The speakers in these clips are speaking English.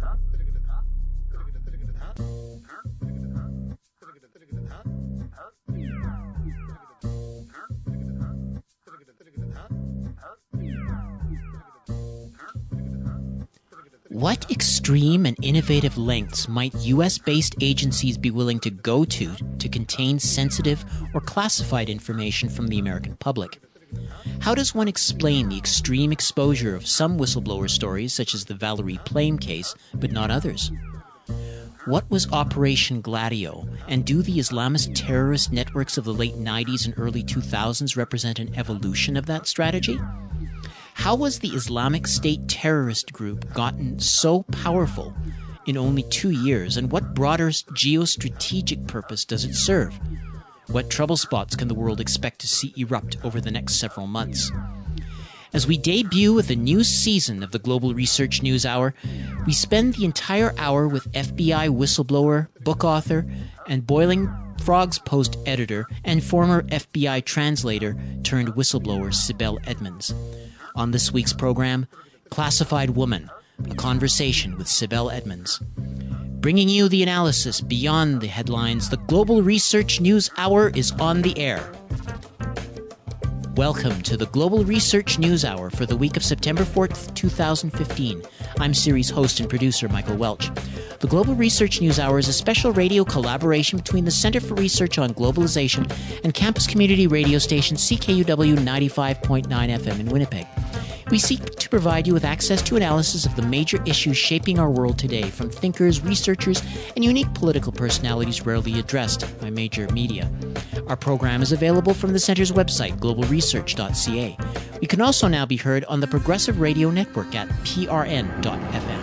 What extreme and innovative lengths might U.S.-based agencies be willing to go to contain sensitive or classified information from the American public? How does one explain the extreme exposure of some whistleblower stories, such as the Valerie Plame case, but not others? What was Operation Gladio, and do the Islamist terrorist networks of the late 90s and early 2000s represent an evolution of that strategy? How was the Islamic State terrorist group gotten so powerful in only 2 years, and what broader geostrategic purpose does it serve? What trouble spots can the world expect to see erupt over the next several months? As we debut with a new season of the Global Research News Hour, we spend the entire hour with FBI whistleblower, book author, and Boiling Frogs Post editor and former FBI translator turned whistleblower Sibel Edmonds. On this week's program, Classified Woman, a conversation with Sibel Edmonds. Bringing you the analysis beyond the headlines, the Global Research News Hour is on the air. Welcome to the Global Research News Hour for the week of September 4th, 2015. I'm series host and producer Michael Welch. The Global Research News Hour is a special radio collaboration between the Center for Research on Globalization and campus community radio station CKUW 95.9 FM in Winnipeg. We seek to provide you with access to analysis of the major issues shaping our world today from thinkers, researchers, and unique political personalities rarely addressed by major media. Our program is available from the Center's website, globalresearch.ca. We can also now be heard on the Progressive Radio Network at prn.fm.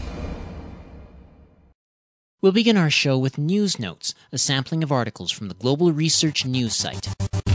We'll begin our show with News Notes, a sampling of articles from the Global Research News site.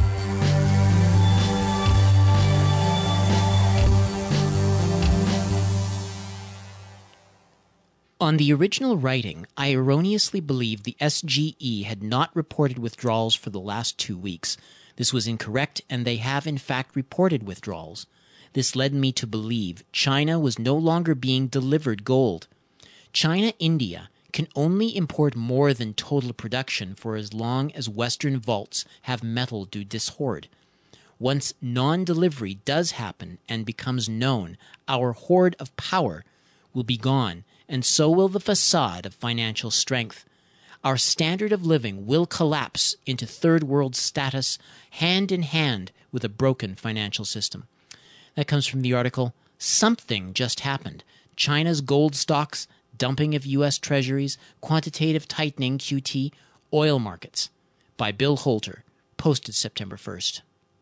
On the original writing, I erroneously believed the SGE had not reported withdrawals for the last 2 weeks. This was incorrect, and they have in fact reported withdrawals. This led me to believe China was no longer being delivered gold. China-India can only import more than total production for as long as Western vaults have metal to dishoard. Once non-delivery does happen and becomes known, our hoard of power will be gone, and so will the facade of financial strength. Our standard of living will collapse into third world status hand in hand with a broken financial system. That comes from the article, Something Just Happened. China's Gold Stocks, Dumping of U.S. Treasuries, Quantitative Tightening QT, Oil Markets, by Bill Holter, posted September 1st.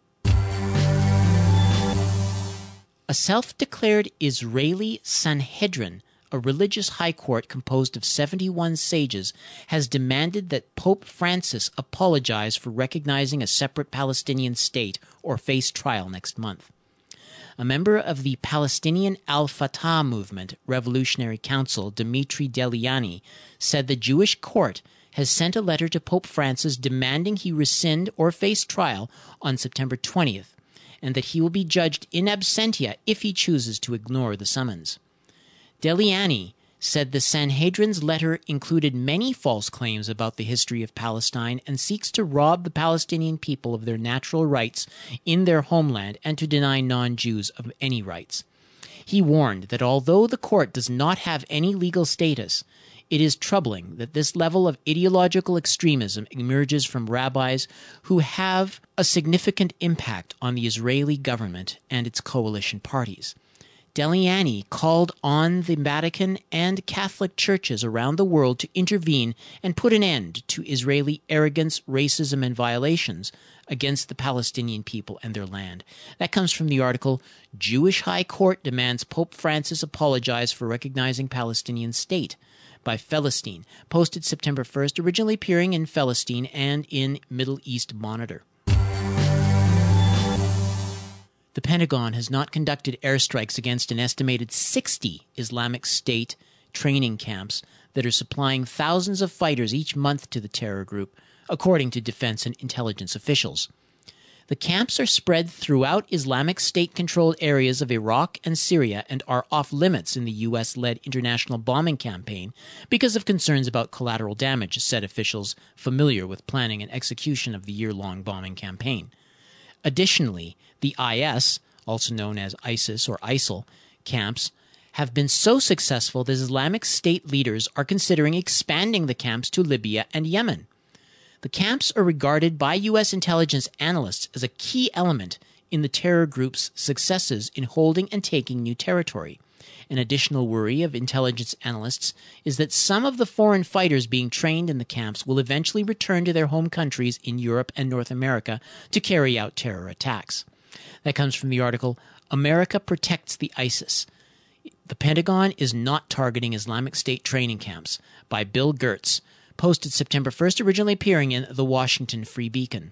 A self-declared Israeli Sanhedrin, a religious high court composed of 71 sages, has demanded that Pope Francis apologize for recognizing a separate Palestinian state or face trial next month. A member of the Palestinian Al-Fatah movement Revolutionary Council, Dimitri Deliani, said the Jewish court has sent a letter to Pope Francis demanding he rescind or face trial on September 20th, and that he will be judged in absentia if he chooses to ignore the summons. Deliani said the Sanhedrin's letter included many false claims about the history of Palestine and seeks to rob the Palestinian people of their natural rights in their homeland and to deny non-Jews of any rights. He warned that although the court does not have any legal status, it is troubling that this level of ideological extremism emerges from rabbis who have a significant impact on the Israeli government and its coalition parties. Deliani called on the Vatican and Catholic churches around the world to intervene and put an end to Israeli arrogance, racism, and violations against the Palestinian people and their land. That comes from the article, Jewish High Court Demands Pope Francis Apologize for Recognizing Palestinian State, by Philistine, posted September 1st, originally appearing in Philistine and in Middle East Monitor. The Pentagon has not conducted airstrikes against an estimated 60 Islamic State training camps that are supplying thousands of fighters each month to the terror group, according to defense and intelligence officials. The camps are spread throughout Islamic State-controlled areas of Iraq and Syria and are off-limits in the U.S.-led international bombing campaign because of concerns about collateral damage, said officials familiar with planning and execution of the year-long bombing campaign. Additionally, the IS, also known as ISIS or ISIL, camps have been so successful that Islamic State leaders are considering expanding the camps to Libya and Yemen. The camps are regarded by U.S. intelligence analysts as a key element in the terror group's successes in holding and taking new territory. An additional worry of intelligence analysts is that some of the foreign fighters being trained in the camps will eventually return to their home countries in Europe and North America to carry out terror attacks. That comes from the article, America Protects the ISIS. The Pentagon is not targeting Islamic State training camps, by Bill Gertz, posted September 1st, originally appearing in The Washington Free Beacon.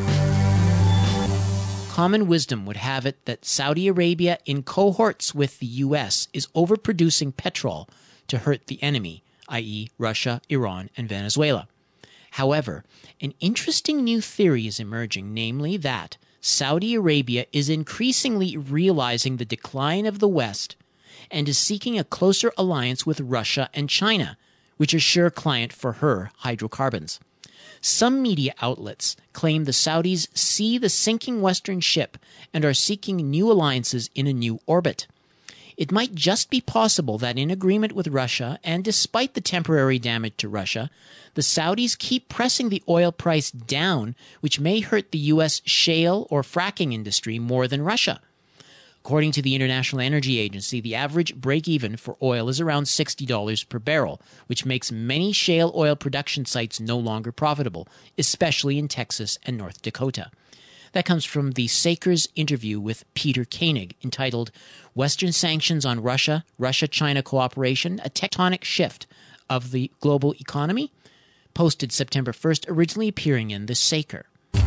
Common wisdom would have it that Saudi Arabia, in cohorts with the U.S., is overproducing petrol to hurt the enemy, i.e. Russia, Iran, and Venezuela. However, an interesting new theory is emerging, namely that Saudi Arabia is increasingly realizing the decline of the West and is seeking a closer alliance with Russia and China, which are sure client for her hydrocarbons. Some media outlets claim the Saudis see the sinking Western ship and are seeking new alliances in a new orbit. It might just be possible that in agreement with Russia, and despite the temporary damage to Russia, the Saudis keep pressing the oil price down, which may hurt the U.S. shale or fracking industry more than Russia. According to the International Energy Agency, the average break-even for oil is around $60 per barrel, which makes many shale oil production sites no longer profitable, especially in Texas and North Dakota. That comes from the Sakers interview with Peter Koenig, entitled Western Sanctions on Russia, Russia-China Cooperation, a Tectonic Shift of the Global Economy, posted September 1st, originally appearing in The Saker.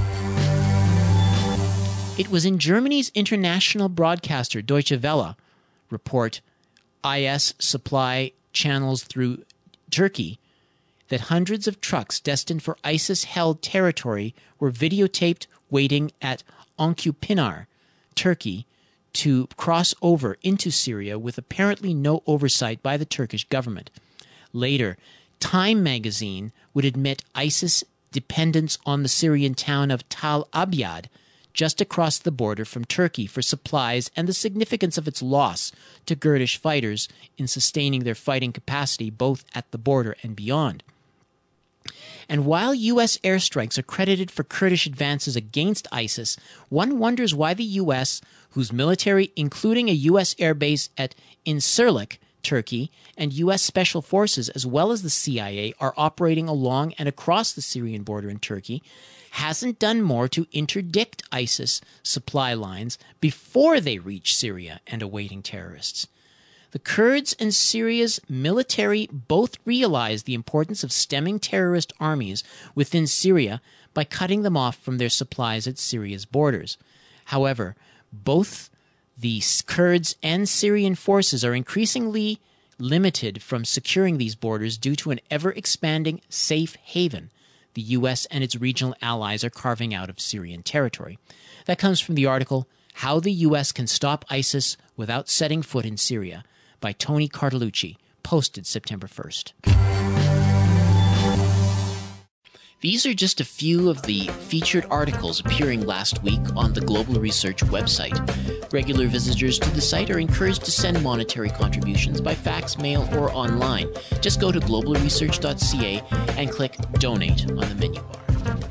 It was in Germany's international broadcaster Deutsche Welle report IS supply channels through Turkey that hundreds of trucks destined for ISIS-held territory were videotaped waiting at Onkupinar, Turkey, to cross over into Syria with apparently no oversight by the Turkish government. Later, Time magazine would admit ISIS dependence on the Syrian town of Tal Abyad, just across the border from Turkey, for supplies and the significance of its loss to Kurdish fighters in sustaining their fighting capacity both at the border and beyond. And while U.S. airstrikes are credited for Kurdish advances against ISIS, one wonders why the U.S., whose military, including a U.S. airbase at Incirlik, Turkey, and U.S. Special Forces, as well as the CIA, are operating along and across the Syrian border in Turkey, hasn't done more to interdict ISIS supply lines before they reach Syria and awaiting terrorists. The Kurds and Syria's military both realize the importance of stemming terrorist armies within Syria by cutting them off from their supplies at Syria's borders. However, both the Kurds and Syrian forces are increasingly limited from securing these borders due to an ever-expanding safe haven the U.S. and its regional allies are carving out of Syrian territory. That comes from the article, How the U.S. Can Stop ISIS Without Setting Foot in Syria, by Tony Cartolucci, posted September 1st. These are just a few of the featured articles appearing last week on the Global Research website. Regular visitors to the site are encouraged to send monetary contributions by fax, mail, or online. Just go to globalresearch.ca and click Donate on the menu bar.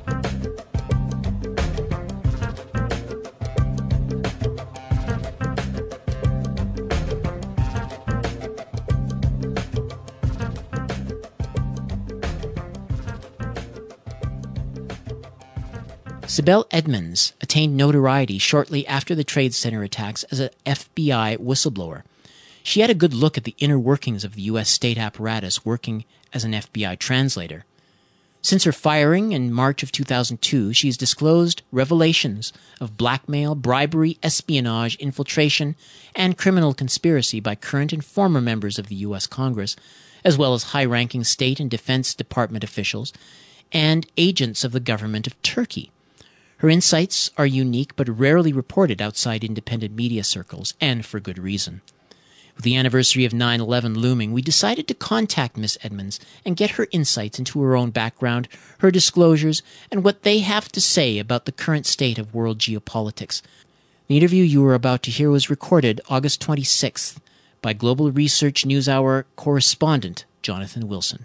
Sibel Edmonds attained notoriety shortly after the Trade Center attacks as an FBI whistleblower. She had a good look at the inner workings of the U.S. state apparatus working as an FBI translator. Since her firing in March of 2002, she has disclosed revelations of blackmail, bribery, espionage, infiltration, and criminal conspiracy by current and former members of the U.S. Congress, as well as high-ranking State and Defense Department officials and agents of the government of Turkey. Her insights are unique but rarely reported outside independent media circles, and for good reason. With the anniversary of 9/11 looming, we decided to contact Miss Edmonds and get her insights into her own background, her disclosures, and what they have to say about the current state of world geopolitics. The interview you are about to hear was recorded August 26th by Global Research NewsHour correspondent Jonathan Wilson.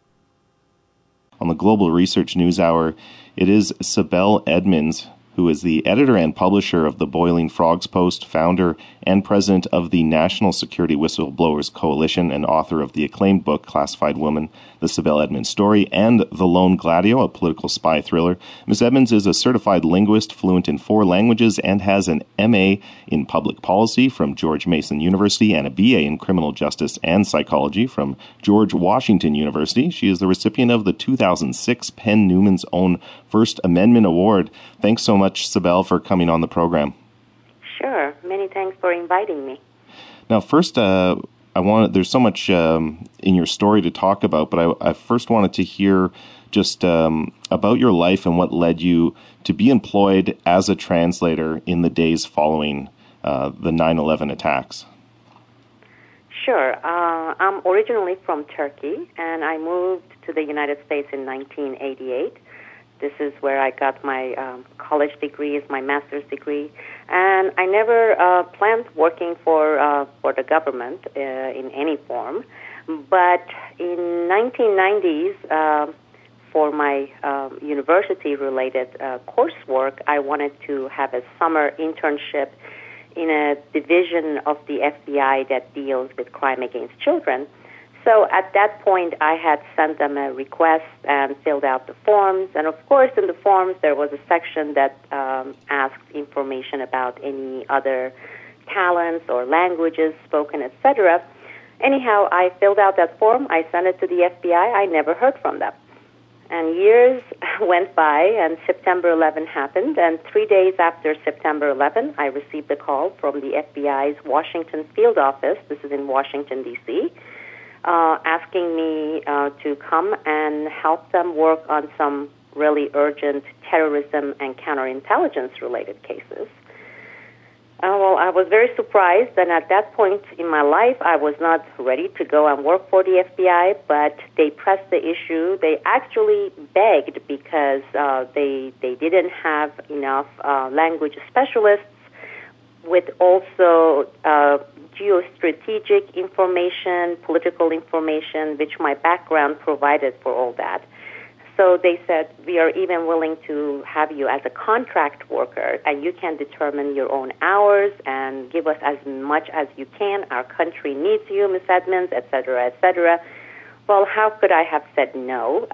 On the Global Research NewsHour, it is Sibel Edmonds, who is the editor and publisher of the Boiling Frogs Post, founder and president of the National Security Whistleblowers Coalition, and author of the acclaimed book Classified Woman, The Sibel Edmonds Story, and The Lone Gladio, a political spy thriller. Ms. Edmonds is a certified linguist, fluent in 4 languages, and has an MA in public policy from George Mason University and a BA in criminal justice and psychology from George Washington University. She is the recipient of the 2006 Penn Newman's Own First Amendment Award. Thanks so much, Sibel, for coming on the program. Sure. Many thanks for inviting me. Now, first, there's so much in your story to talk about, but I first wanted to hear just about your life and what led you to be employed as a translator in the days following the 9/11 attacks. Sure. I'm originally from Turkey, and I moved to the United States in 1988. This is where I got my college degree, my master's degree, and I never planned working for the government in any form. But in 1990s, for my university-related coursework, I wanted to have a summer internship in a division of the FBI that deals with crime against children. So at that point, I had sent them a request and filled out the forms. And of course, in the forms, there was a section that asked information about any other talents or languages spoken, etc. Anyhow, I filled out that form. I sent it to the FBI. I never heard from them. And years went by, and September 11 happened. And 3 days after September 11, I received a call from the FBI's Washington field office. This is in Washington, D.C., asking me to come and help them work on some really urgent terrorism and counterintelligence-related cases. Well, I was very surprised, and at that point in my life, I was not ready to go and work for the FBI, but they pressed the issue. They actually begged because they didn't have enough language specialists with also geostrategic information, political information, which my background provided for all that. So they said, we are even willing to have you as a contract worker, and you can determine your own hours and give us as much as you can. Our country needs you, Ms. Edmonds, et cetera, et cetera. Well, how could I have said no?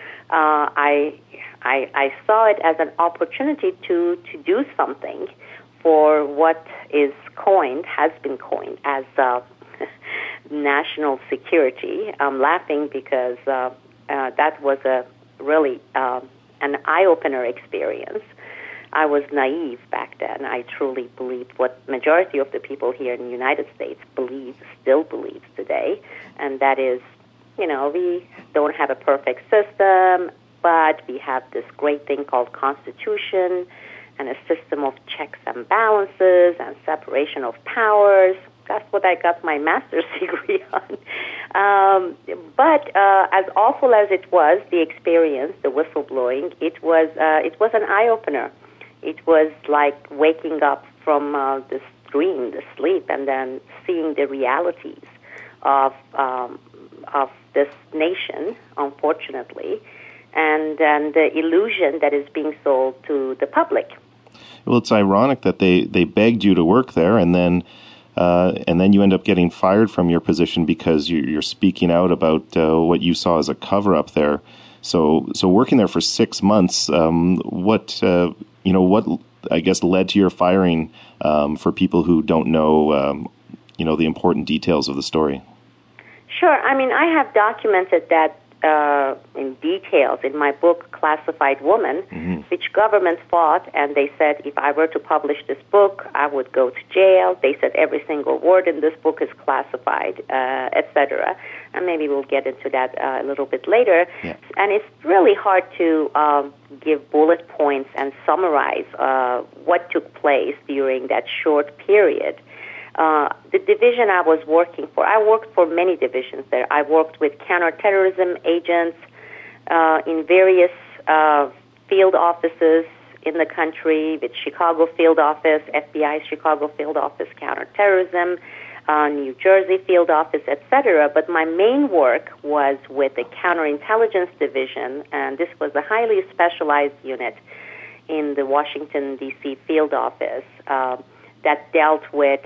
I saw it as an opportunity to do something for what has been coined as national security. I'm laughing because that was a really an eye-opener experience. I was naive back then. I truly believed what majority of the people here in the United States still believes today, and that is, we don't have a perfect system, but we have this great thing called Constitution and a system of checks and balances and separation of powers. That's what I got my master's degree on. But as awful as it was, the experience, the whistleblowing, it was an eye-opener. It was like waking up from this dream, the sleep, and then seeing the realities of this nation, unfortunately, and the illusion that is being sold to the public. Well, it's ironic that they begged you to work there, and then you end up getting fired from your position because you're speaking out about what you saw as a cover-up there. So working there for 6 months, what I guess led to your firing for people who don't know, the important details of the story? Sure. I mean, I have documented that in details in my book, Classified Woman, which government fought, and they said if I were to publish this book, I would go to jail. They said every single word in this book is classified, etc. and maybe we'll get into that a little bit later. Yeah. And it's really hard to give bullet points and summarize what took place during that short period. The division I was working for, I worked for many divisions there. I worked with counterterrorism agents in various field offices in the country, with Chicago field office, FBI Chicago field office, counterterrorism, New Jersey field office, etc. But my main work was with the counterintelligence division, and this was a highly specialized unit in the Washington, D.C. field office that dealt with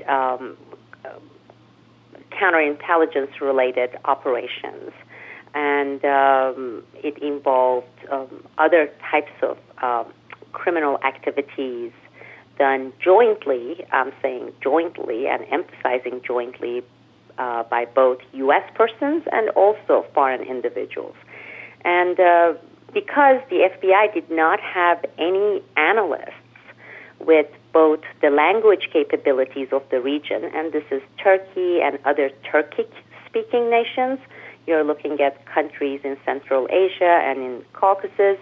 counterintelligence-related operations. And it involved other types of criminal activities done jointly, I'm saying jointly and emphasizing jointly, by both U.S. persons and also foreign individuals. And because the FBI did not have any analysts with both the language capabilities of the region, and this is Turkey and other Turkic-speaking nations. You're looking at countries in Central Asia and in Caucasus.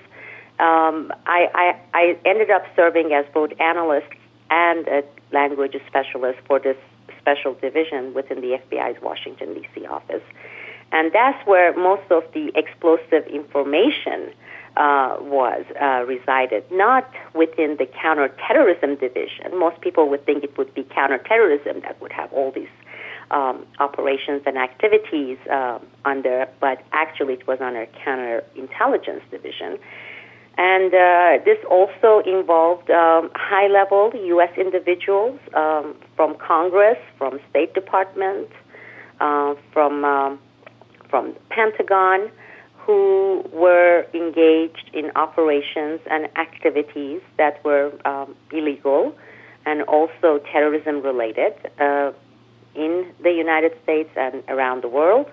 I ended up serving as both analyst and a language specialist for this special division within the FBI's Washington, D.C. office. And that's where most of the explosive information resided, not within the counterterrorism division. Most people would think it would be counterterrorism that would have all these operations and activities under, but actually it was under counterintelligence division. And this also involved high-level U.S. individuals from Congress, from State Department, from Pentagon, who were engaged in operations and activities that were illegal and also terrorism-related in the United States and around the world.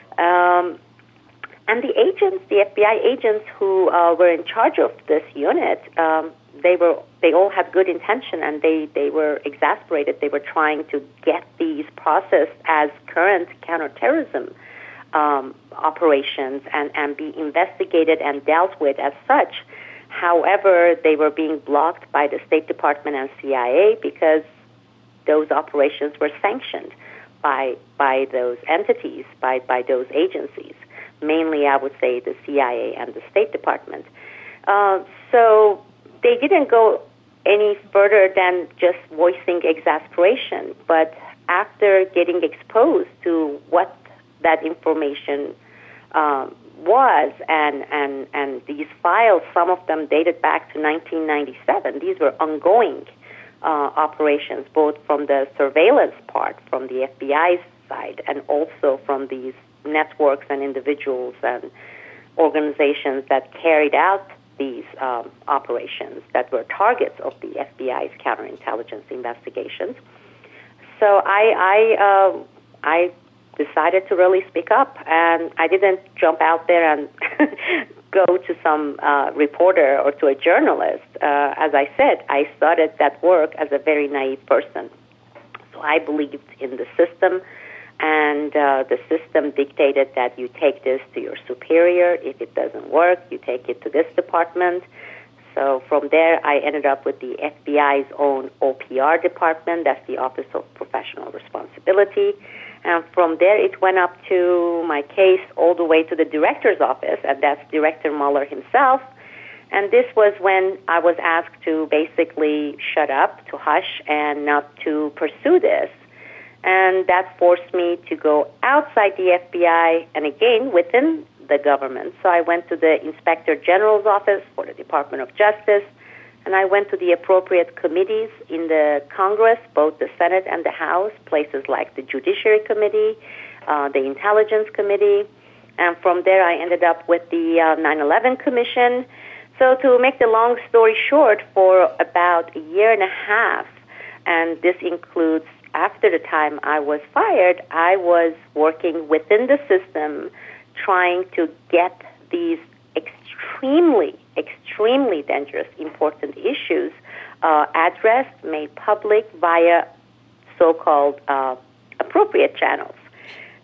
And the agents, the FBI agents who were in charge of this unit, they all had good intention, and they were exasperated. They were trying to get these processed as current counterterrorism operations and be investigated and dealt with as such. However, they were being blocked by the State Department and CIA because those operations were sanctioned by those entities, by those agencies. Mainly, I would say, the CIA and the State Department. So they didn't go any further than just voicing exasperation. But after getting exposed to what that information was, and these files, some of them dated back to 1997. These were ongoing operations, both from the surveillance part, from the FBI's side, and also from these networks and individuals and organizations that carried out these operations that were targets of the FBI's counterintelligence investigations. So I decided to really speak up, and I didn't jump out there and go to some reporter or to a journalist. As I said, I started that work as a very naive person. So I believed in the system, and the system dictated that you take this to your superior. If it doesn't work, you take it to this department. So from there, I ended up with the FBI's own OPR department. That's the Office of Professional Responsibility. And from there, it went up to my case all the way to the director's office, and that's Director Mueller himself. And this was when I was asked to basically shut up, to hush, and not to pursue this. And that forced me to go outside the FBI and again within the government. So I went to the Inspector General's office for the Department of Justice, and I went to the appropriate committees in the Congress, both the Senate and the House, places like the Judiciary Committee, the Intelligence Committee, and from there I ended up with the 9/11 Commission. So to make the long story short, for about a year and a half, and this includes after the time I was fired, I was working within the system trying to get these extremely dangerous, important issues addressed, made public via so-called appropriate channels.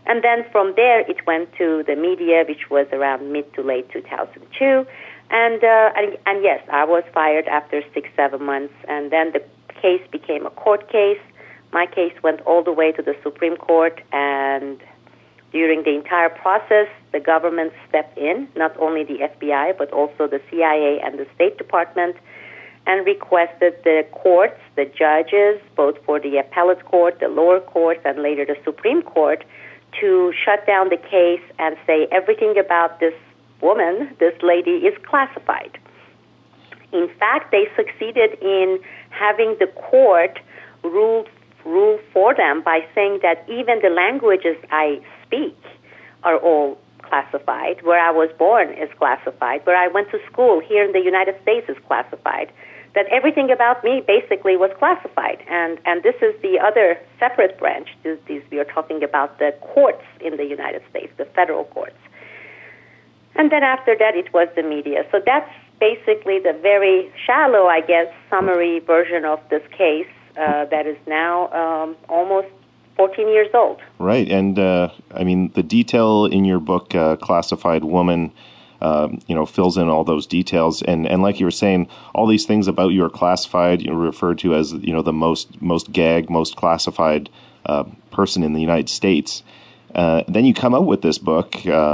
And then from there, it went to the media, which was around mid to late 2002. And yes, I was fired after 6-7 months. And then the case became a court case. My case went all the way to the Supreme Court. And during the entire process, the government stepped in, not only the FBI, but also the CIA and the State Department, and requested the courts, the judges, both for the appellate court, the lower courts, and later the Supreme Court, to shut down the case and say everything about this woman, this lady, is classified. In fact, they succeeded in having the court rule for them by saying that even the languages I speak are all classified. Where I was born is classified. Where I went to school here in the United States is classified. That everything about me basically was classified. And this is the other separate branch. We are talking about the courts in the United States, the federal courts. And then after that, it was the media. So that's basically the very shallow, I guess, summary version of this case that is now almost 14 years old. Right. And, I mean, the detail in your book, Classified Woman, fills in all those details. And like you were saying, all these things about you are classified, referred to as, the most gagged, most classified person in the United States. Then you come out with this book,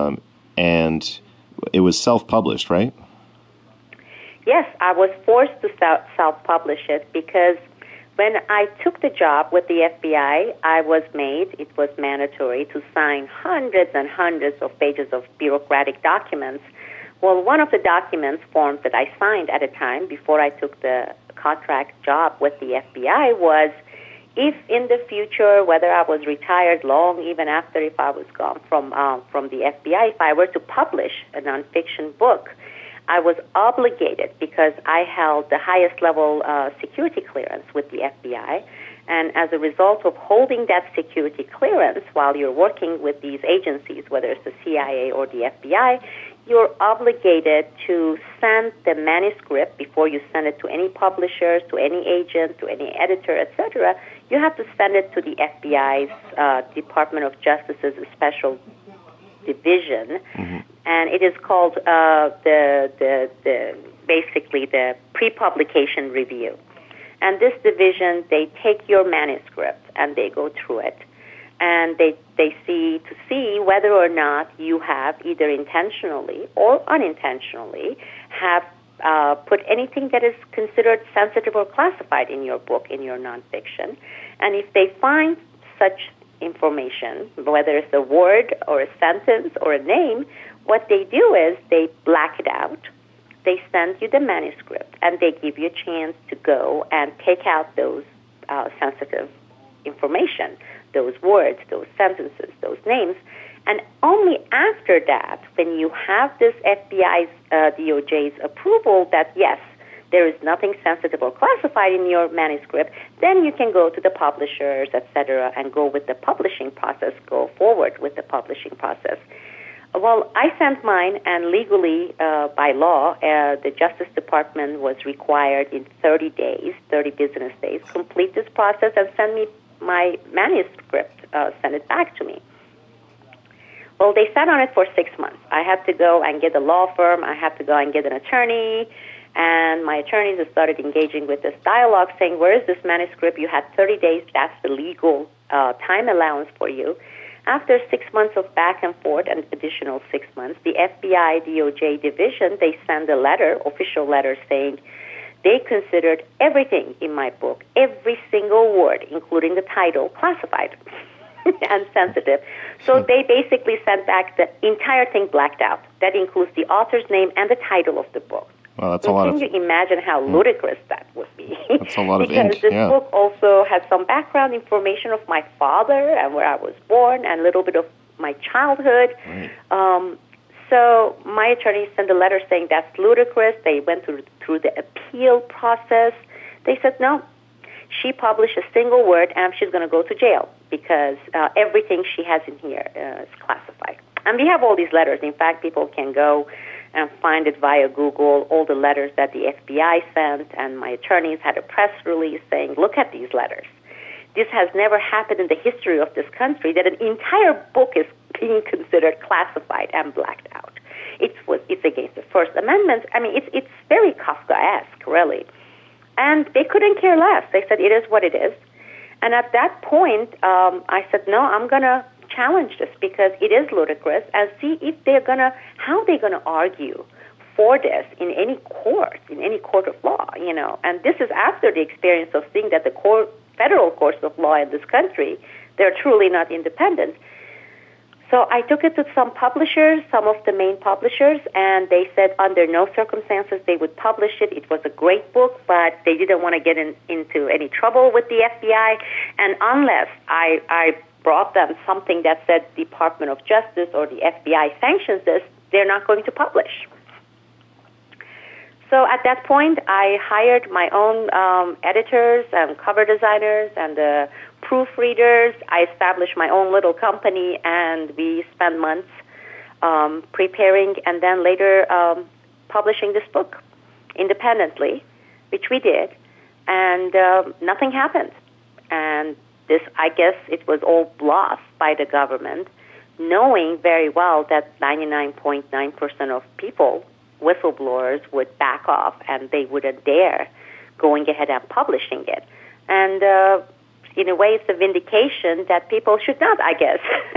and it was self-published, right? Yes, I was forced to self-publish it because when I took the job with the FBI, it was mandatory to sign hundreds and hundreds of pages of bureaucratic documents. Well, one of the documents, forms that I signed at a time before I took the contract job with the FBI was, if in the future, whether I was retired long, even after if I was gone from the FBI, if I were to publish a nonfiction book, I was obligated, because I held the highest level security clearance with the FBI, and as a result of holding that security clearance while you're working with these agencies, whether it's the CIA or the FBI, you're obligated to send the manuscript before you send it to any publishers, to any agent, to any editor, etc. You have to send it to the FBI's Department of Justice's Special Division, and it is called basically the pre-publication review. And this division, they take your manuscript and they go through it, and they see whether or not you have either intentionally or unintentionally have put anything that is considered sensitive or classified in your book, in your nonfiction. And if they find such information, whether it's a word or a sentence or a name, what they do is they black it out. They send you the manuscript, and they give you a chance to go and take out those sensitive information, those words, those sentences, those names. And only after that, when you have this FBI's, DOJ's approval that, yes, there is nothing sensitive or classified in your manuscript, then you can go to the publishers, etc., and go with the publishing process, go forward with the publishing process. Well, I sent mine, and legally, by law, the Justice Department was required in 30 business days, complete this process and send me my manuscript, send it back to me. Well, they sat on it for 6 months. I had to go and get a law firm. I had to go and get an attorney. And my attorneys started engaging with this dialogue, saying, where is this manuscript? You had 30 days. That's the legal time allowance for you. After 6 months of back and forth and additional 6 months, the FBI DOJ division, they sent a letter, official letter, saying they considered everything in my book, every single word, including the title, classified and sensitive. So they basically sent back the entire thing blacked out. That includes the author's name and the title of the book. Well, that's a lot Can you imagine how ludicrous that would be? That's a lot of ink, because this book also has some background information of my father and where I was born and a little bit of my childhood. Right. So my attorney sent a letter saying that's ludicrous. They went through the appeal process. They said, no, she published a single word and she's going to go to jail because everything she has in here is classified. And we have all these letters. In fact, people can go and find it via Google, all the letters that the FBI sent, and my attorneys had a press release saying, look at these letters. this has never happened in the history of this country, that an entire book is being considered classified and blacked out. It's against the First Amendment. I mean, it's very Kafkaesque, really. And they couldn't care less. They said, it is what it is. And at that point, I said, no, I'm going to challenge this because it is ludicrous, and see if how they're going to argue for this in any court of law, And this is after the experience of seeing that the federal courts of law in this country, they're truly not independent. So I took it to some publishers, some of the main publishers, and they said under no circumstances they would publish it. It was a great book, but they didn't want to get into any trouble with the FBI. And unless I brought them something that said Department of Justice or the FBI sanctions this, they're not going to publish. So at that point, I hired my own editors and cover designers and proofreaders. I established my own little company, and we spent months preparing and then later publishing this book independently, which we did, and nothing happened. And this, I guess it was all bluff by the government, knowing very well that 99.9% of people, whistleblowers, would back off and they wouldn't dare going ahead and publishing it. And in a way, it's a vindication that people should not, I guess,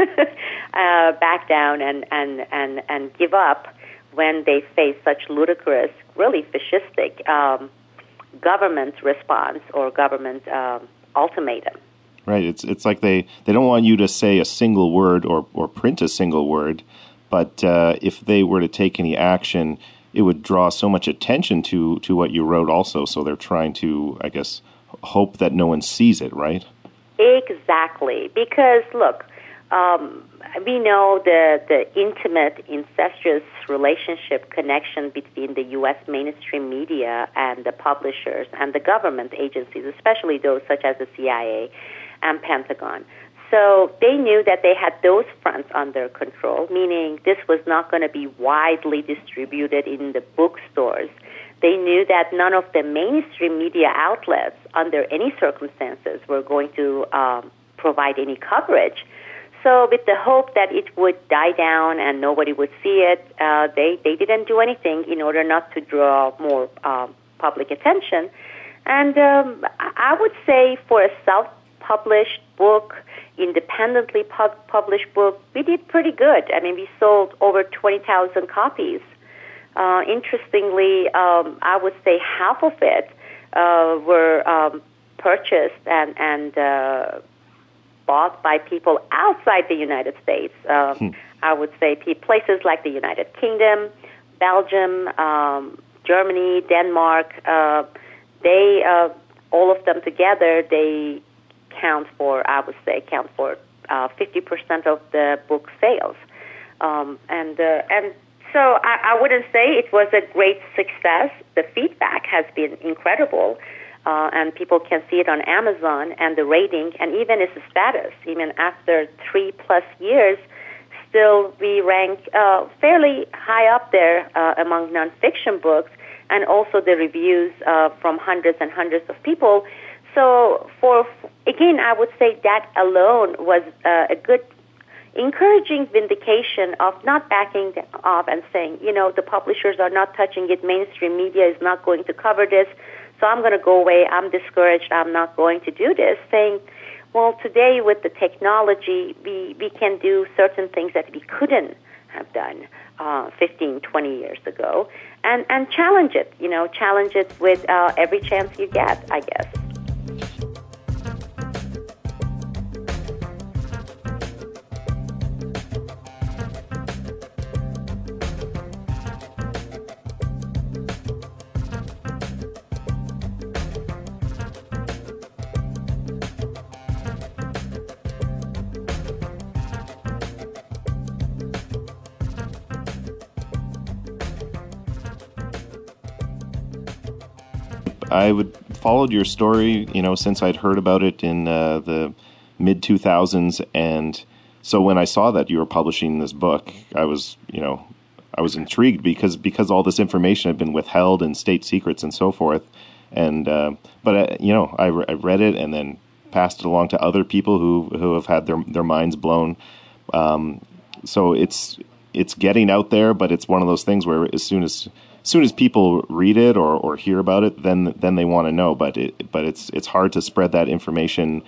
back down and give up when they face such ludicrous, really fascistic government response or government ultimatum. Right. It's like they don't want you to say a single word or print a single word, but if they were to take any action, it would draw so much attention to what you wrote also. So they're trying to, I guess, hope that no one sees it, right? Exactly. Because, look, we know the intimate, incestuous relationship connection between the U.S. mainstream media and the publishers and the government agencies, especially those such as the CIA and Pentagon. So they knew that they had those fronts under control, meaning this was not going to be widely distributed in the bookstores. They knew that none of the mainstream media outlets, under any circumstances, were going to provide any coverage. So with the hope that it would die down and nobody would see it, they didn't do anything in order not to draw more public attention. And I would say for a self-published book, independently published book, we did pretty good. I mean, we sold over 20,000 copies. Interestingly, I would say half of it were purchased and bought by people outside the United States. I would say places like the United Kingdom, Belgium, Germany, Denmark. They all of them together, they count for 50% of the book sales, and so I wouldn't say it was a great success. The feedback has been incredible, and people can see it on Amazon and the rating, and even its status. Even after 3+ years, still we rank fairly high up there among nonfiction books, and also the reviews from hundreds and hundreds of people. So again, I would say that alone was a good, encouraging vindication of not backing off and saying, the publishers are not touching it, mainstream media is not going to cover this, so I'm going to go away, I'm discouraged, I'm not going to do this, saying, well, today with the technology, we can do certain things that we couldn't have done 15, 20 years ago, and challenge it, challenge it with every chance you get, I guess. I would followed your story, since I'd heard about it in the mid-2000s, and so when I saw that you were publishing this book, I was intrigued because all this information had been withheld and state secrets and so forth, and but I read it, and then passed it along to other people who have had their minds blown. So it's getting out there, but it's one of those things where as soon as people read it or hear about it, then they want to know. But it's hard to spread that information,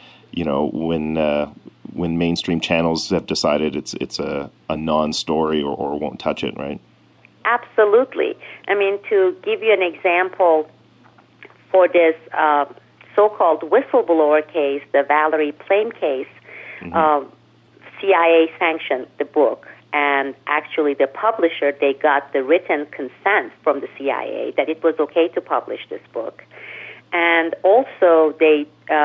when mainstream channels have decided it's a non-story or won't touch it, right? Absolutely. I mean, to give you an example, for this so-called whistleblower case, the Valerie Plame case, CIA sanctioned the book. And actually, the publisher, they got the written consent from the CIA that it was okay to publish this book. And also, they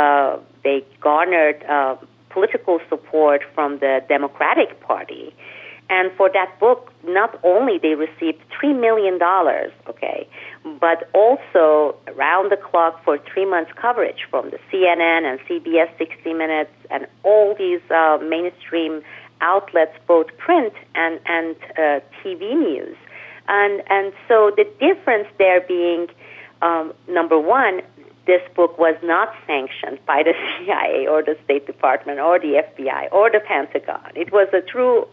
garnered political support from the Democratic Party. And for that book, not only they received $3 million, okay, but also around the clock for 3 months coverage from the CNN and CBS 60 Minutes and all these mainstream outlets, both print and TV news. And so the difference there being, number one, this book was not sanctioned by the CIA or the State Department or the FBI or the Pentagon. It was a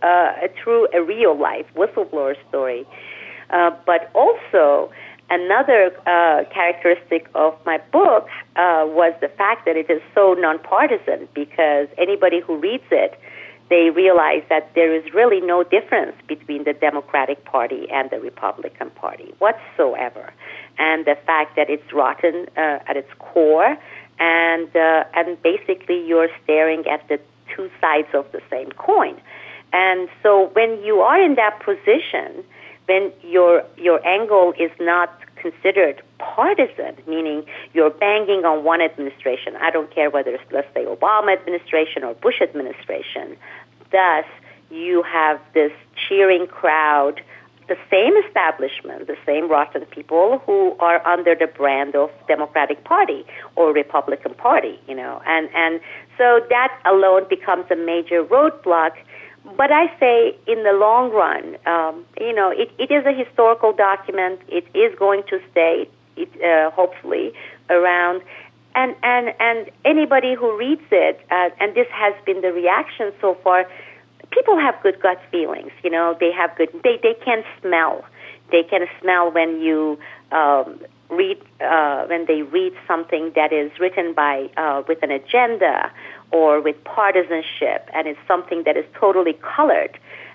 real-life whistleblower story. But also, another characteristic of my book was the fact that it is so nonpartisan, because anybody who reads it, they realize that there is really no difference between the Democratic Party and the Republican Party whatsoever. And the fact that it's rotten at its core, and basically you're staring at the two sides of the same coin. And so when you are in that position, when your angle is not considered partisan, meaning you're banging on one administration, I don't care whether it's, let's say, Obama administration or Bush administration, thus you have this cheering crowd, the same establishment, the same rotten people who are under the brand of Democratic Party or Republican Party, and so that alone becomes a major roadblock. But I say in the long run, it is a historical document. It is going to stay, hopefully, around. And anybody who reads it, and this has been the reaction so far, people have good gut feelings. They have good. They can smell. They can smell when you read when they read something that is written by with an agenda or with partisanship, and it's something that is totally colored.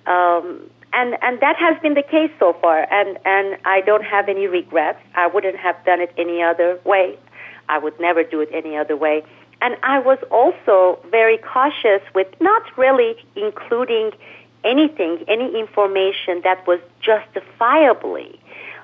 And that has been the case so far, and I don't have any regrets. I wouldn't have done it any other way. I would never do it any other way. And I was also very cautious with not really including anything, any information that was justifiably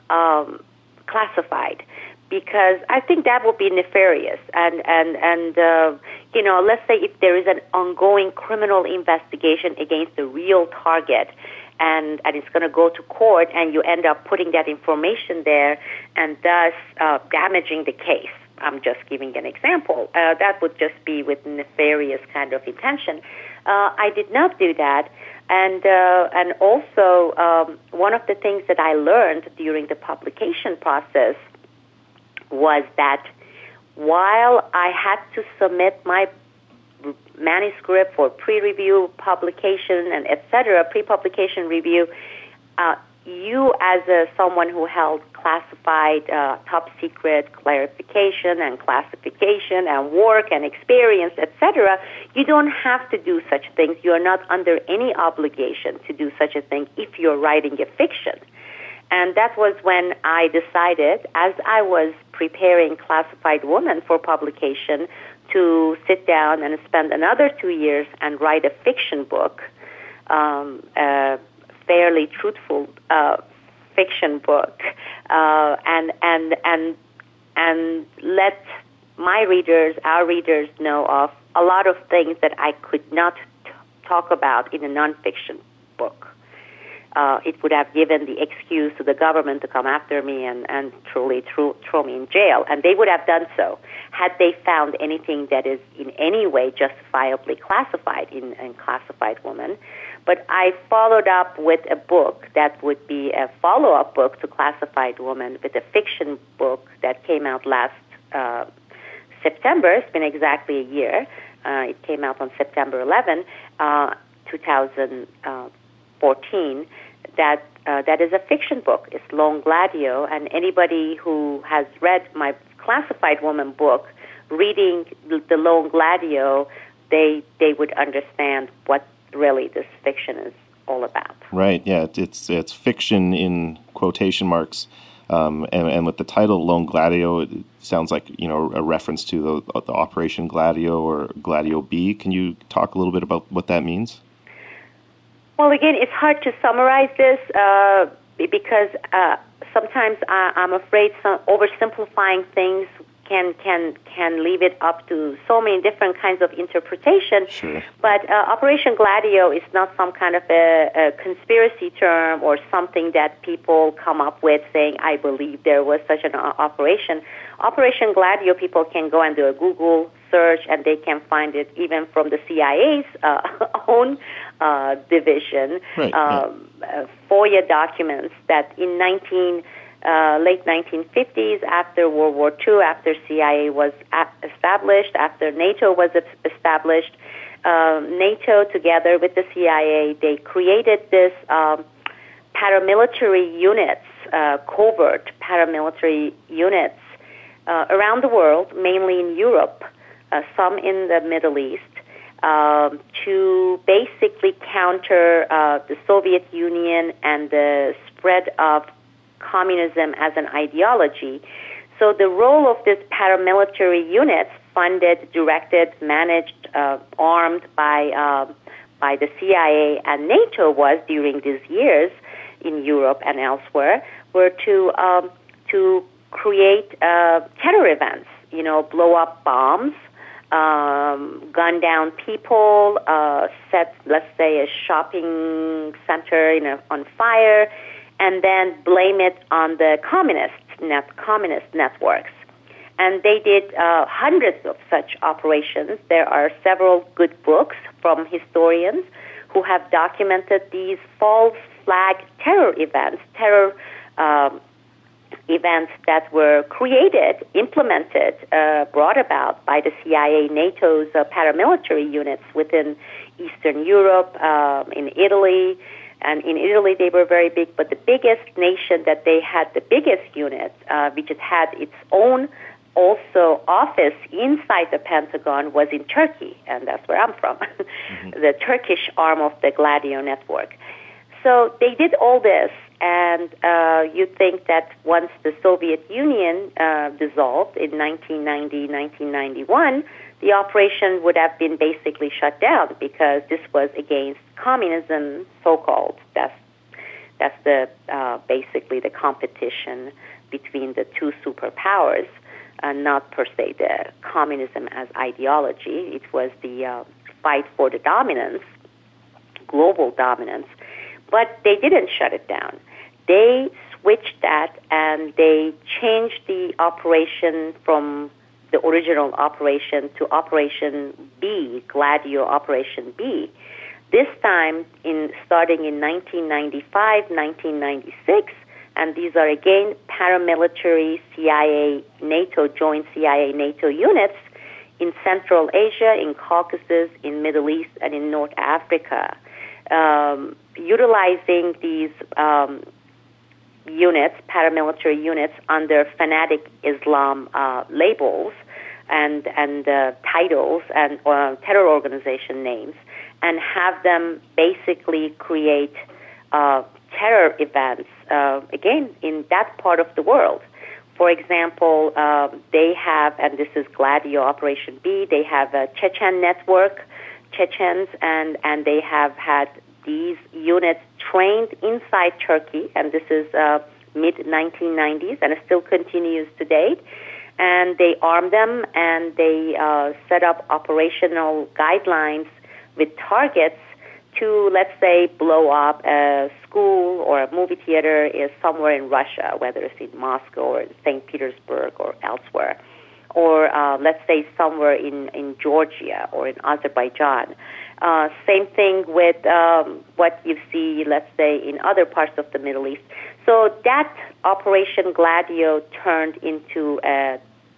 classified, because I think that would be nefarious. And let's say if there is an ongoing criminal investigation against the real target, and it's going to go to court, and you end up putting that information there and thus damaging the case. I'm just giving an example. That would just be with nefarious kind of intention. I did not do that. And also, one of the things that I learned during the publication process was that while I had to submit my manuscript for pre-review publication and pre-publication review, you as someone who held classified, top secret clarification and classification and work and experience, etc., you don't have to do such things. You are not under any obligation to do such a thing if you're writing a fiction. And that was when I decided, as I was preparing Classified Woman for publication, to sit down and spend another 2 years and write a fiction book, a fairly truthful fiction book, and let my readers, our readers, know of a lot of things that I could not talk about in a nonfiction book. It would have given the excuse to the government to come after me and truly throw me in jail. And they would have done so had they found anything that is in any way justifiably classified in Classified Woman. But I followed up with a book that would be a follow-up book to Classified Woman, with a fiction book that came out last September, it's been exactly a year. It came out on September 11, 2014. That is a fiction book. It's Lone Gladio, and anybody who has read my Classified Woman book, reading the Lone Gladio, they would understand what really this fiction is all about. Right. Yeah. It's fiction in quotation marks, and with the title Lone Gladio, it sounds like a reference to the Operation Gladio or Gladio B. Can you talk a little bit about what that means? Well, again, it's hard to summarize this because sometimes I'm afraid oversimplifying things can leave it up to so many different kinds of interpretation. Sure. But Operation Gladio is not some kind of a conspiracy term or something that people come up with saying, I believe there was such an operation. Operation Gladio, people can go and do a Google search, and they can find it even from the CIA's own division. Right, FOIA documents that in late 1950s, after World War II, after CIA was established, after NATO was established, NATO together with the CIA, they created this paramilitary units, covert paramilitary units around the world, mainly in Europe, some in the Middle East, to basically counter the Soviet Union and the spread of communism as an ideology. So the role of this paramilitary units, funded, directed, managed, armed by the CIA and NATO, was during these years in Europe and elsewhere, were to create terror events. Blow up bombs, gun down people, set, let's say, a shopping center on fire, and then blame it on the communist networks. And they did hundreds of such operations. There are several good books from historians who have documented these false flag terror events, events that were created, implemented, brought about by the CIA, NATO's paramilitary units within Eastern Europe, in Italy. And in Italy, they were very big, but the biggest nation that they had the biggest unit, which had its own also office inside the Pentagon, was in Turkey, and that's where I'm from, the Turkish arm of the Gladio network. So they did all this, and you think that once the Soviet Union dissolved in 1990, 1991, the operation would have been basically shut down because this was against communism, so-called. That's the basically the competition between the two superpowers, not per se the communism as ideology. It was the fight for the dominance, global dominance. But they didn't shut it down. They switched that, and they changed the operation from the original operation to Operation B, Gladio Operation B. This time, starting in 1995, 1996, and these are again paramilitary CIA, NATO, joint CIA, NATO units in Central Asia, in Caucasus, in Middle East, and in North Africa, utilizing these units, paramilitary units, under fanatic Islam labels and titles and terror organization names, and have them basically create terror events, again, in that part of the world. For example, they have, and this is Gladio Operation B, they have a Chechen network, Chechens, and they have had these units trained inside Turkey, and this is mid-1990s, and it still continues to date. And they arm them, and they set up operational guidelines with targets to, let's say, blow up a school or a movie theater is somewhere in Russia, whether it's in Moscow or in St. Petersburg or elsewhere, or let's say somewhere in Georgia or in Azerbaijan. Same thing with what you see, let's say, in other parts of the Middle East. So that Operation Gladio turned into a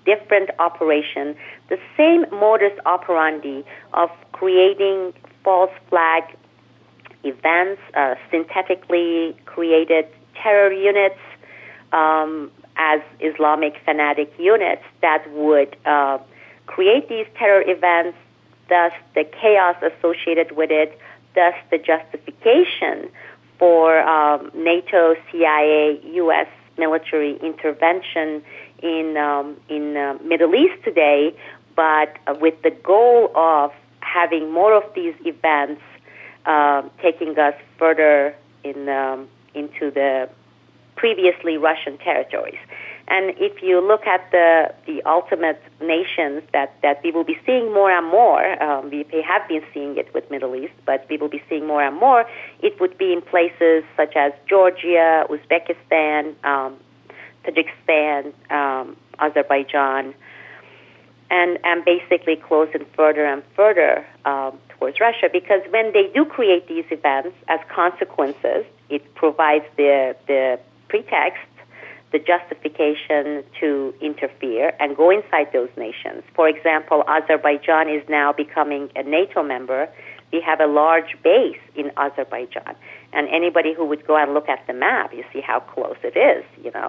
different operation, the same modus operandi of creating false flag events, synthetically created terror units as Islamic fanatic units that would create these terror events, thus the chaos associated with it, thus the justification for NATO, CIA, U.S. military intervention in Middle East today, but with the goal of having more of these events taking us further into the previously Russian territories. And if you look at the ultimate nations that we will be seeing more and more, we have been seeing it with Middle East, but we will be seeing more and more, it would be in places such as Georgia, Uzbekistan, Tajikistan, Azerbaijan, and basically closing further and further towards Russia. Because when they do create these events as consequences, it provides the pretext, the justification to interfere and go inside those nations. For example, Azerbaijan is now becoming a NATO member. We have a large base in Azerbaijan. And anybody who would go and look at the map, you see how close it is,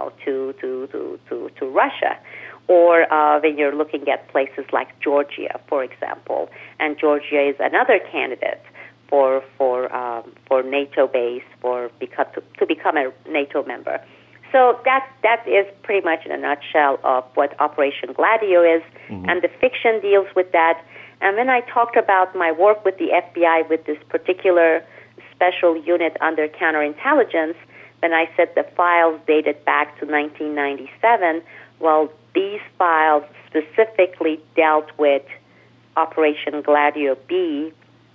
to Russia. Or when you're looking at places like Georgia, for example, and Georgia is another candidate for NATO base to become a NATO member. So that is pretty much in a nutshell of what Operation Gladio is, and the fiction deals with that. And when I talked about my work with the FBI with this particular special unit under counterintelligence, when I said the files dated back to 1997, well, these files specifically dealt with Operation Gladio B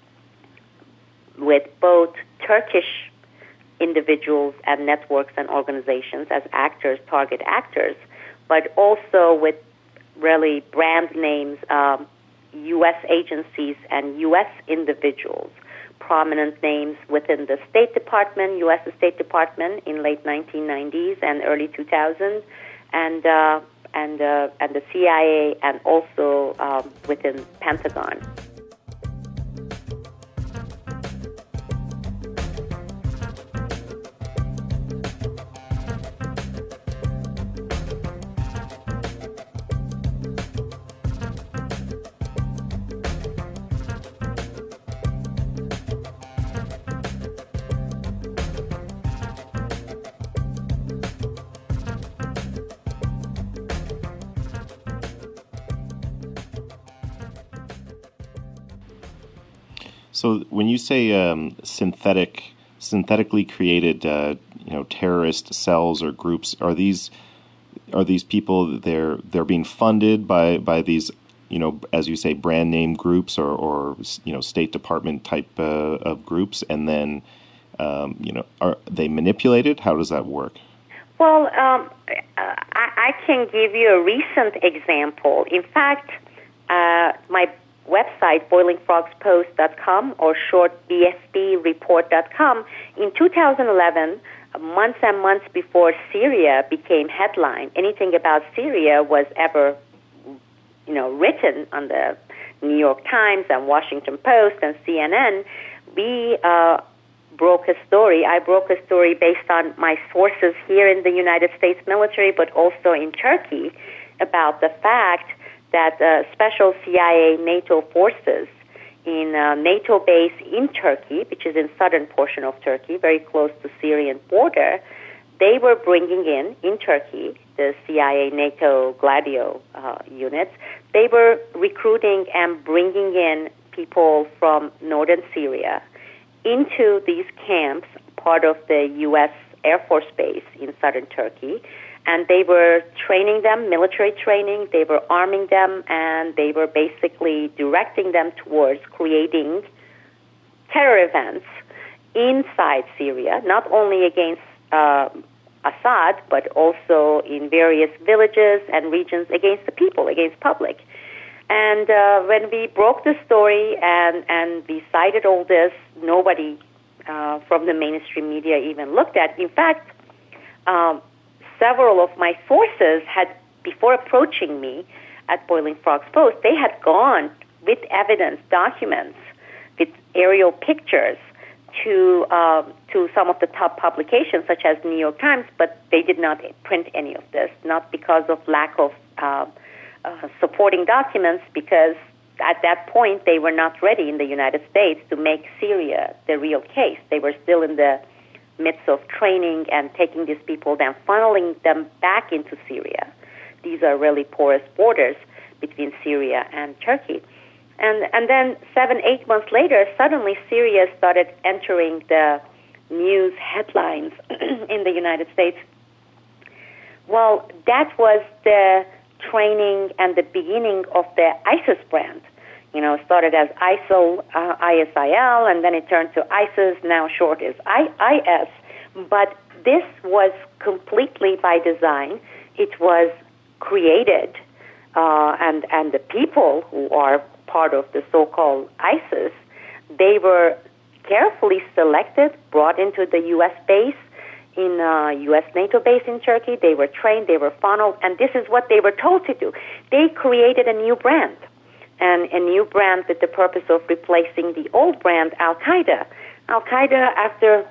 with both Turkish individuals and networks and organizations as actors, target actors, but also with really brand names, U.S. agencies and U.S. individuals, prominent names within the State Department, U.S. State Department in late 1990s and early 2000s, and the CIA, and also within Pentagon. So when you say synthetically created, terrorist cells or groups, are these people they're being funded by these, as you say, brand name groups or State Department type of groups, and then are they manipulated? How does that work? Well, I can give you a recent example. In fact, my website, boilingfrogspost.com, or short bfbreport.com, in 2011, months and months before Syria became headline, anything about Syria was ever, written on the New York Times and Washington Post and CNN, we broke a story. I broke a story based on my sources here in the United States military, but also in Turkey, about the fact that special CIA NATO forces in NATO base in Turkey, which is in southern portion of Turkey, very close to Syrian border, they were bringing in Turkey, the CIA NATO Gladio units, they were recruiting and bringing in people from northern Syria into these camps, part of the U.S. Air Force Base in southern Turkey, and they were training them, military training, they were arming them, and they were basically directing them towards creating terror events inside Syria, not only against Assad, but also in various villages and regions against the people, against public. And when we broke the story and we cited all this, nobody from the mainstream media even looked at. In fact, several of my sources had before approaching me at Boiling Frogs Post, they had gone with evidence, documents, with aerial pictures to some of the top publications, such as New York Times, but they did not print any of this, not because of lack of supporting documents, because at that point they were not ready in the United States to make Syria the real case. They were still in the midst of training and taking these people down, funneling them back into Syria. These are really porous borders between Syria and Turkey. And then 7-8 months later, suddenly Syria started entering the news headlines in the United States. Well, that was the training and the beginning of the ISIS brand. You know, it started as ISIL, ISIL, and then it turned to ISIS, now short is IS. But this was completely by design. It was created, and the people who are part of the so-called ISIS, they were carefully selected, brought into the U.S. base, in U.S. NATO base in Turkey. They were trained, they were funneled, and this is what they were told to do. They created a new brand, and a new brand with the purpose of replacing the old brand, Al-Qaeda. Al-Qaeda, after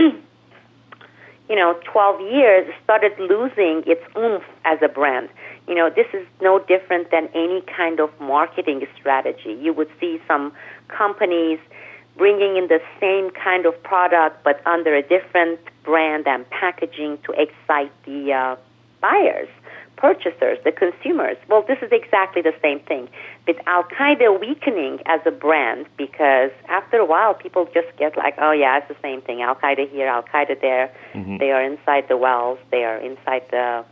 12 years, started losing its oomph as a brand. You know, this is no different than any kind of marketing strategy. You would see some companies bringing in the same kind of product but under a different brand and packaging to excite the buyers, purchasers, the consumers. Well, this is exactly the same thing. With Al-Qaeda weakening as a brand, because after a while people just get like, oh yeah, it's the same thing. Al-Qaeda here, Al-Qaeda there. Mm-hmm. They are inside the wells. They are inside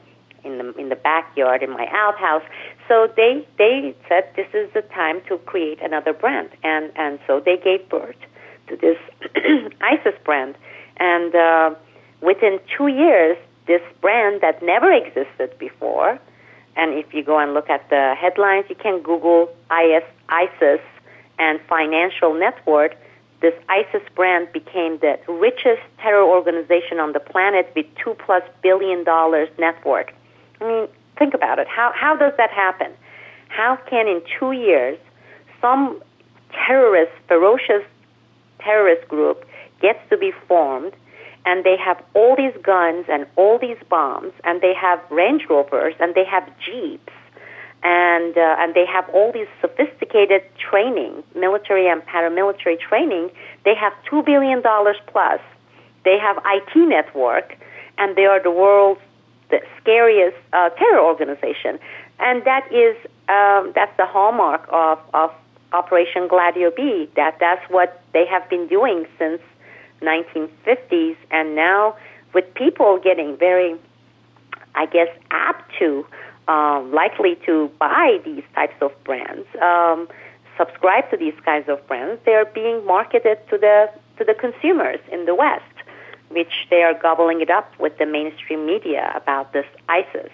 in the backyard in my outhouse. So they said this is the time to create another brand, and so they gave birth to this ISIS brand. And within 2 years, this brand that never existed before, and if you go and look at the headlines, you can Google ISIS and financial network. This ISIS brand became the richest terror organization on the planet with $2+ billion net worth. I mean, think about it. How does that happen? How can in 2 years some ferocious terrorist group gets to be formed, and they have all these guns and all these bombs, and they have Range Rovers, and they have Jeeps, and they have all these sophisticated training, military and paramilitary training. They have $2 billion plus. They have IT network, and they are the world's the scariest terror organization, and that's the hallmark of Operation Gladio B. That's what they have been doing since 1950s, and now with people getting very, I guess, apt to, likely to buy these types of brands, subscribe to these kinds of brands, they are being marketed to the consumers in the West, which they are gobbling it up with the mainstream media about this ISIS.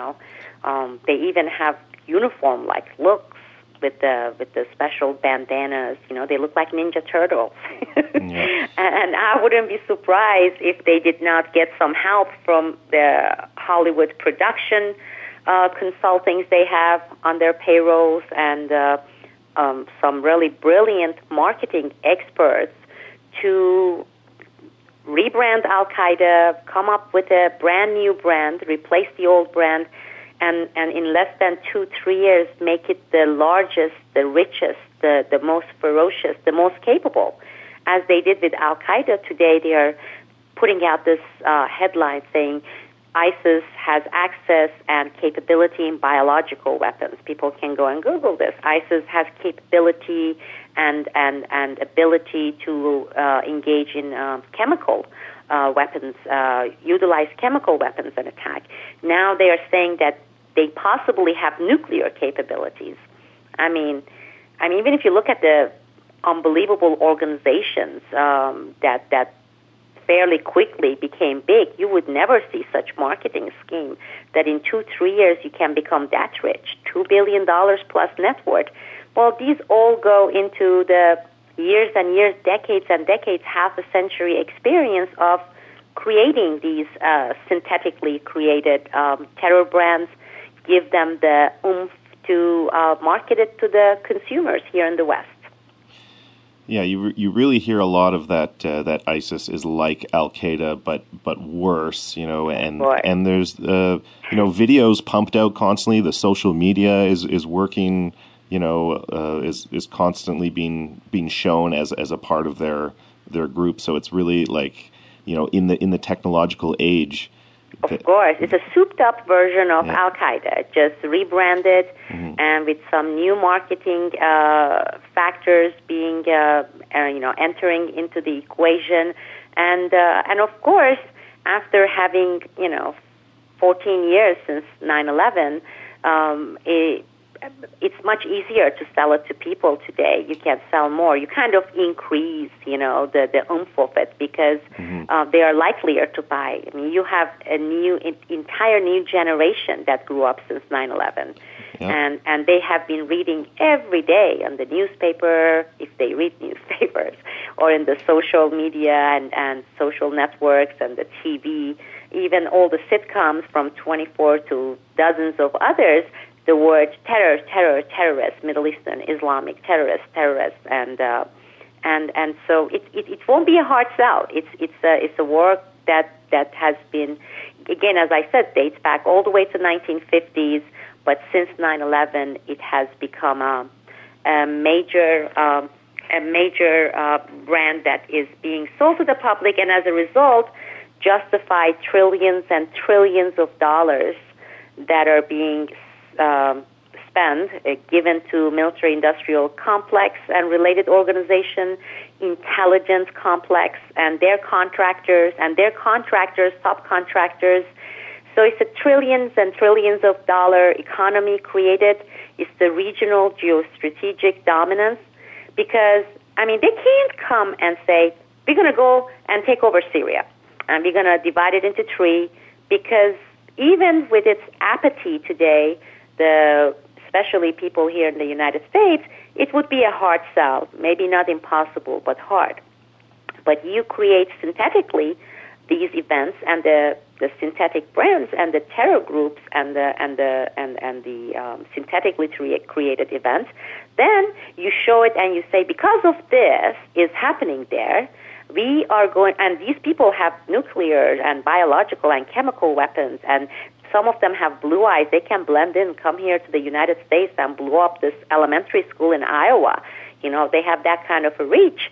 They even have uniform-like looks with the special bandanas. They look like Ninja Turtles. Yeah. And I wouldn't be surprised if they did not get some help from the Hollywood production consultings they have on their payrolls, and some really brilliant marketing experts to rebrand Al-Qaeda, come up with a brand new brand, replace the old brand, and in less than 2-3 years make it the largest, the richest, the most ferocious, the most capable. As they did with Al-Qaeda today, they are putting out this headline saying ISIS has access and capability in biological weapons. People can go and Google this. ISIS has capability and ability to engage in chemical weapons, utilize chemical weapons and attack. Now they are saying that they possibly have nuclear capabilities. I mean, even if you look at the unbelievable organizations that fairly quickly became big, you would never see such marketing scheme that in 2-3 years you can become that rich, $2 billion plus net worth. Well, these all go into the years and years, decades and decades, half a century experience of creating these synthetically created terror brands. give them the oomph to market it to the consumers here in the West. Yeah, you really hear a lot of that that ISIS is like Al Qaeda, but worse, and there's videos pumped out constantly. The social media is working, is constantly being shown as a part of their group. So it's really like, in the technological age. Of course, it's a souped-up version of Al Qaeda, just rebranded and with some new marketing factors being, entering into the equation, and of course, after having 14 years since 9/11, it's much easier to sell it to people today. You can sell more. You kind of increase, the oomph of it because they are likelier to buy. I mean, you have entire new generation that grew up since 9/11. Yep. And they have been reading every day on the newspaper, if they read newspapers, or in the social media and social networks and the TV, even all the sitcoms from 24 to dozens of others. The word terrorist, Middle Eastern, Islamic terrorist, and so it won't be a hard sell. It's a war that has been, again, as I said, dates back all the way to 1950s, but since 9/11, it has become a major brand that is being sold to the public, and as a result, justify trillions and trillions of dollars that are being spend given to military-industrial complex and related organization, intelligence complex, and their contractors, subcontractors. So it's a trillions and trillions of dollar economy created. It's the regional geostrategic dominance because, they can't come and say, we're going to go and take over Syria, and we're going to divide it into three, because even with its apathy today, especially people here in the United States, it would be a hard sell. Maybe not impossible, but hard. But you create synthetically these events and the synthetic brands and the terror groups and the synthetically created events. Then you show it and you say, because of this is happening there, we are going, and these people have nuclear and biological and chemical weapons, and some of them have blue eyes. They can blend in, come here to the United States and blow up this elementary school in Iowa. They have that kind of a reach.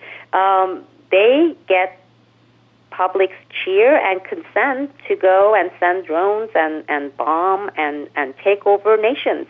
They get public's cheer and consent to go and send drones and bomb and take over nations.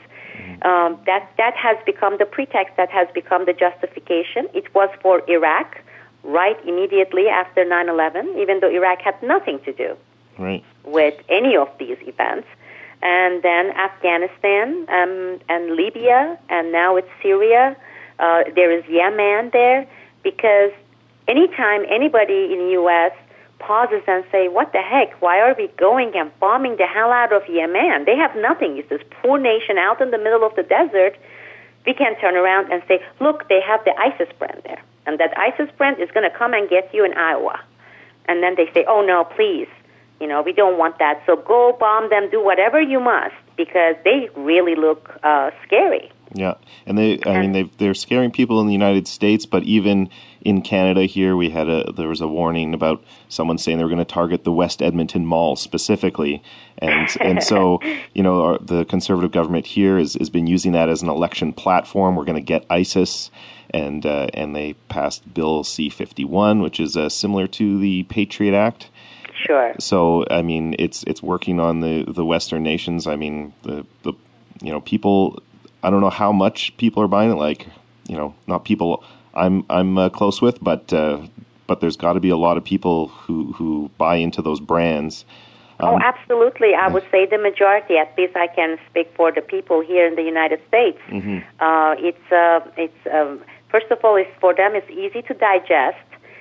That has become the pretext, that has become the justification. It was for Iraq right immediately after 9/11, even though Iraq had nothing to do with any of these events. And then Afghanistan and Libya, and now it's Syria. There is Yemen there, because anytime anybody in the U.S. pauses and say, what the heck, why are we going and bombing the hell out of Yemen? They have nothing. It's this poor nation out in the middle of the desert. We can turn around and say, look, they have the ISIS brand there, and that ISIS brand is going to come and get you in Iowa. And then they say, oh, no, please, we don't want that. So go bomb them, do whatever you must, because they really look scary. Yeah, and they're scaring people in the United States, but even in Canada here, there was a warning about someone saying they were going to target the West Edmonton Mall specifically, and so the Conservative government here has been using that as an election platform. We're going to get ISIS, and they passed Bill C-51, which is similar to the Patriot Act. Sure. So it's working on the Western nations. The people. I don't know how much people are buying it. Not people I'm close with, but there's got to be a lot of people who buy into those brands. Absolutely. I would say the majority. At least I can speak for the people here in the United States. Mm-hmm. It's first of all, for them it's easy to digest,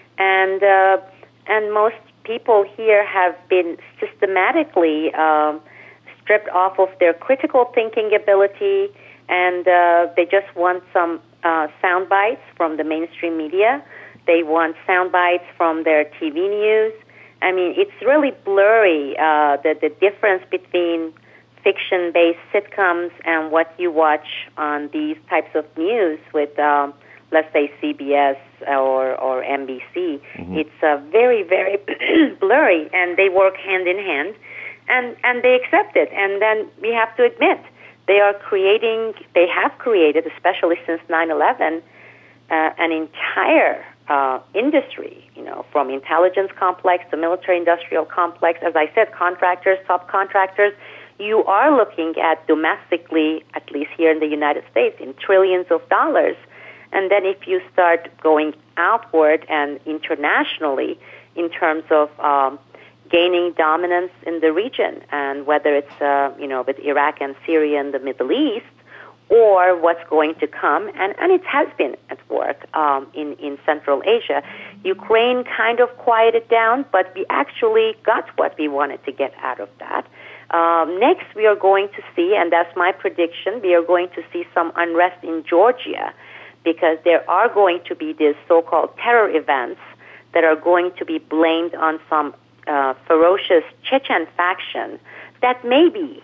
and most people here have been systematically stripped off of their critical thinking ability. And they just want some sound bites from the mainstream media. They want sound bites from their TV news. It's really blurry, the difference between fiction-based sitcoms and what you watch on these types of news with, let's say, CBS or NBC. Mm-hmm. It's very, very blurry, and they work hand in hand, and they accept it. And then we have to admit, they have created, especially since 9/11, an entire industry, from intelligence complex to military-industrial complex. As I said, contractors, subcontractors. You are looking at domestically, at least here in the United States, in trillions of dollars. And then if you start going outward and internationally in terms of gaining dominance in the region, and whether it's, with Iraq and Syria and the Middle East, or what's going to come, and it has been at work in Central Asia. Ukraine kind of quieted down, but we actually got what we wanted to get out of that. Next, we are going to see, and that's my prediction, we are going to see some unrest in Georgia, because there are going to be these so-called terror events that are going to be blamed on some ferocious Chechen faction that may be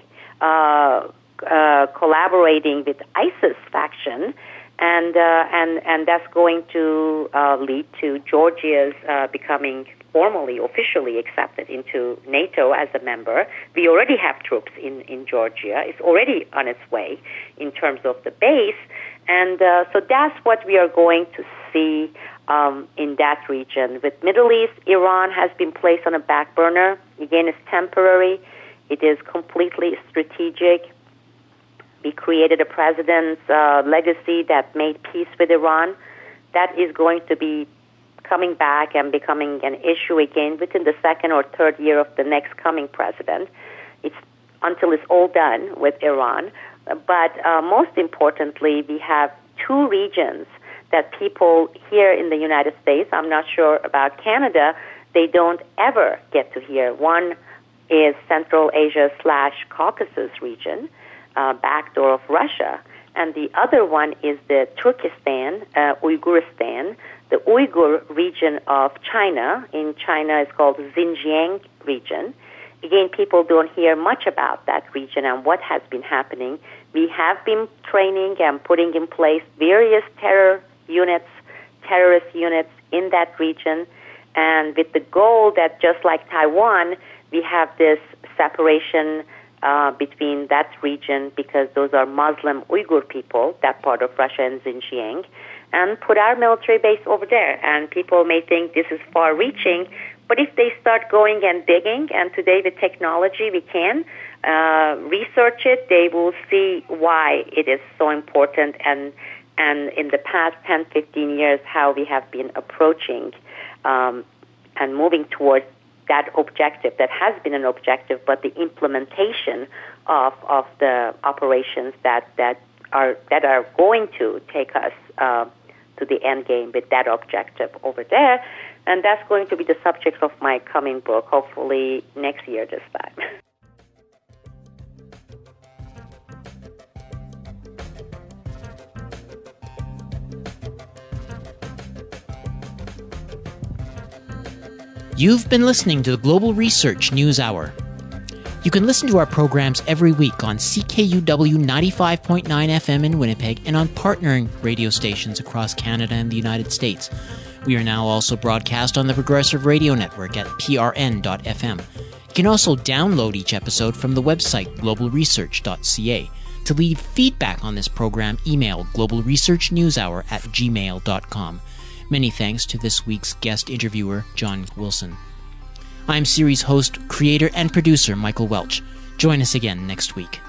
collaborating with ISIS faction, and that's going to lead to Georgia's becoming formally, officially accepted into NATO as a member. We already have troops in Georgia. It's already on its way in terms of the base, and so that's what we are going to see in that region. With Middle East, Iran has been placed on a back burner. Again, it's temporary. It is completely strategic. We created a president's legacy that made peace with Iran. That is going to be coming back and becoming an issue again within the second or third year of the next coming president. It's until it's all done with Iran. But most importantly, we have two regions that people here in the United States, I'm not sure about Canada, they don't ever get to hear. One is Central Asia / Caucasus region, backdoor of Russia. And the other one is the Turkestan, Uyghuristan, the Uyghur region of China. In China, it's called Xinjiang region. Again, people don't hear much about that region and what has been happening. We have been training and putting in place various terrorist units in that region, and with the goal that just like Taiwan, we have this separation between that region, because those are Muslim Uyghur people, that part of Russia and Xinjiang, and put our military base over there. And people may think this is far-reaching, but if they start going and digging, and today with technology we can research it, they will see why it is so important, and in the past 10, 15 years, how we have been approaching and moving towards that objective. That has been an objective, but the implementation of the operations that are going to take us to the end game with that objective over there, and that's going to be the subject of my coming book, hopefully next year this time. You've been listening to the Global Research News Hour. You can listen to our programs every week on CKUW 95.9 FM in Winnipeg and on partnering radio stations across Canada and the United States. We are now also broadcast on the Progressive Radio Network at prn.fm. You can also download each episode from the website globalresearch.ca. To leave feedback on this program, email globalresearchnewshour@gmail.com. Many thanks to this week's guest interviewer, John Wilson. I'm series host, creator, and producer Michael Welch. Join us again next week.